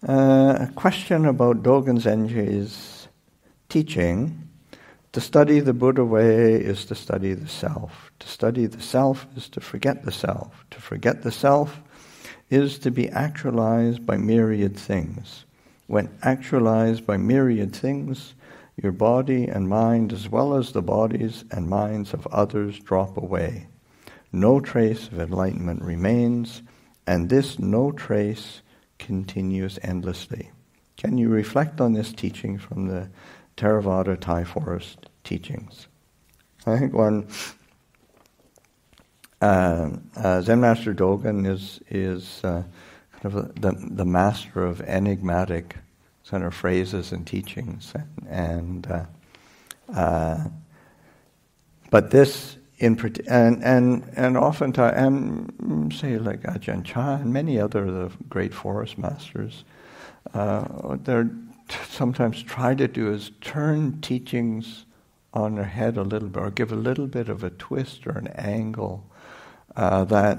A question about Dogen Zenji's teaching. To study the Buddha way is to study the self. To study the self is to forget the self. To forget the self is to be actualized by myriad things. When actualized by myriad things, your body and mind, as well as the bodies and minds of others, drop away. No trace of enlightenment remains, and this no trace continues endlessly. Can you reflect on this teaching from the Theravada Thai Forest teachings? I think one Zen Master Dogen is kind of the master of enigmatic kind of phrases and teachings, but this and oftentimes, and say like Ajahn Chah and many other of the great forest masters, they're sometimes try to do is turn teachings on their head a little bit, or give a little bit of a twist or an angle that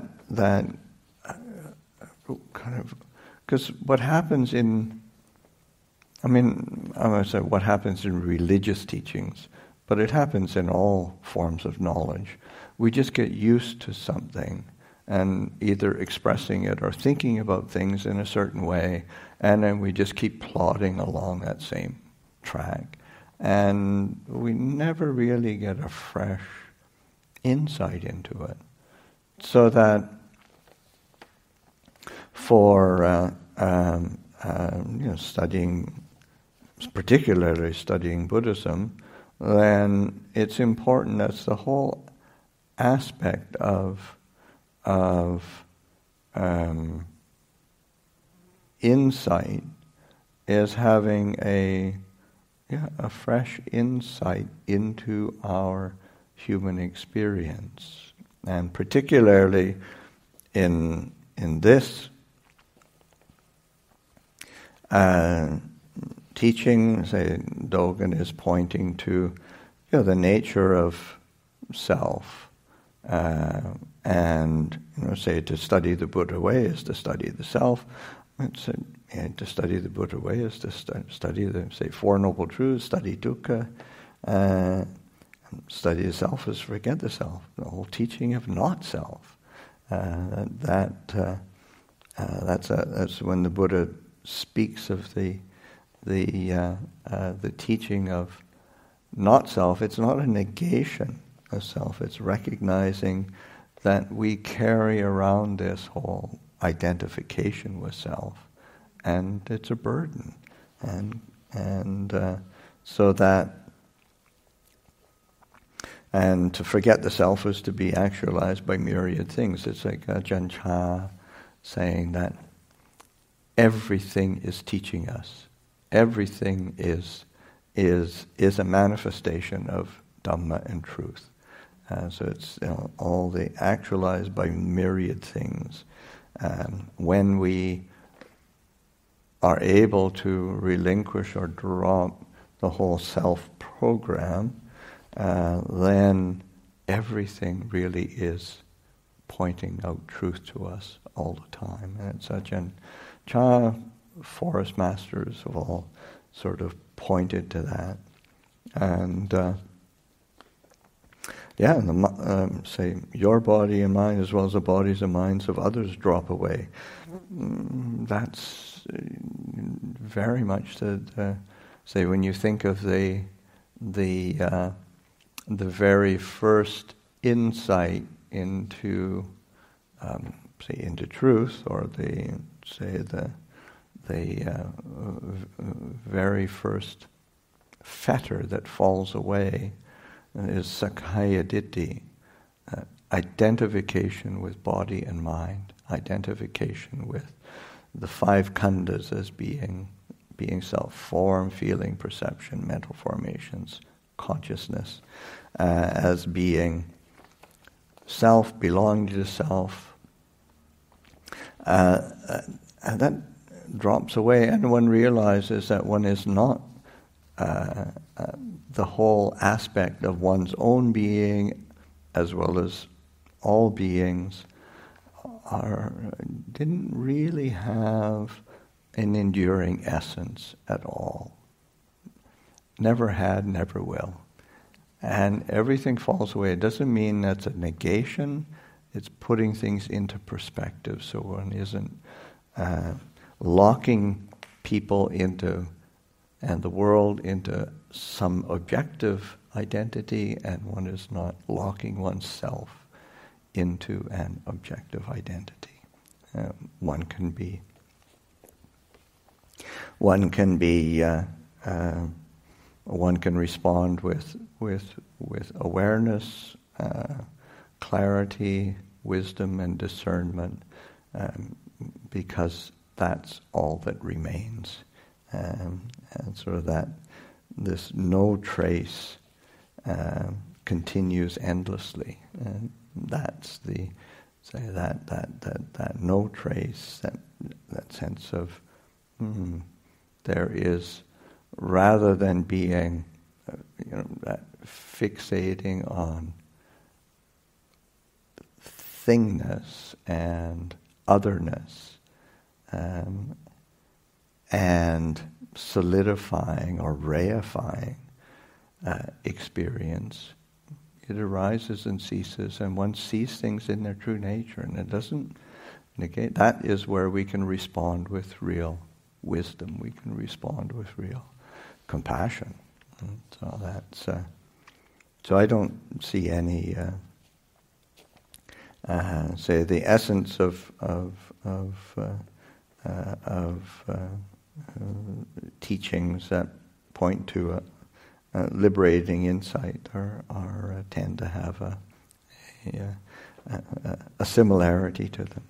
kind of, because what happens in, I'm going to say what happens in religious teachings, but it happens in all forms of knowledge. We just get used to something and either expressing it or thinking about things in a certain way, and then we just keep plodding along that same track. And we never really get a fresh insight into it. So that for studying, particularly studying Buddhism, then it's important that the whole aspect of insight is having a fresh insight into our human experience, and particularly in this teaching, say Dogen is pointing to the nature of self, and say to study the Buddha way is to study the self. To study the Buddha way is to study the, say, Four Noble Truths, study dukkha. Study the self is forget the self. The whole teaching of not self. That's when the Buddha speaks of the teaching of not self. It's not a negation of self. It's recognizing that we carry around this whole identification with self, and it's a burden, and so that. And to forget the self is to be actualized by myriad things. It's like Ajahn Chah saying that everything is teaching us. Everything is a manifestation of Dhamma and truth. So it's all the actualized by myriad things. When we are able to relinquish or drop the whole self program, then everything really is pointing out truth to us all the time. And it's Ajahn Chah, forest masters have all sort of pointed to that. And say your body and mind as well as the bodies and minds of others drop away. That's very much say when you think of the very first insight into into truth, or the very first fetter that falls away is Sakkaya Ditthi, identification with body and mind, identification with the five khandhas as being self, form, feeling, perception, mental formations, consciousness, as being self, belonging to self, and that drops away, and one realizes that one is not the whole aspect of one's own being, as well as all beings, didn't really have an enduring essence at all. Never had, never will. And everything falls away. It doesn't mean that's a negation. It's putting things into perspective so one isn't locking people into, and the world into some objective identity, and one is not locking oneself into an objective identity. One can be one can respond with awareness, clarity, wisdom, and discernment, because that's all that remains, and sort of that this no trace continues endlessly, and that's the that no trace, that sense of there is, rather than being that fixating on thingness and otherness, and solidifying or reifying experience. It arises and ceases, and one sees things in their true nature, and it doesn't negate. That is where we can respond with real wisdom. We can respond with real compassion. And so that's. So I don't see any. Say the essence of teachings that point to liberating insight are tend to have a similarity to them.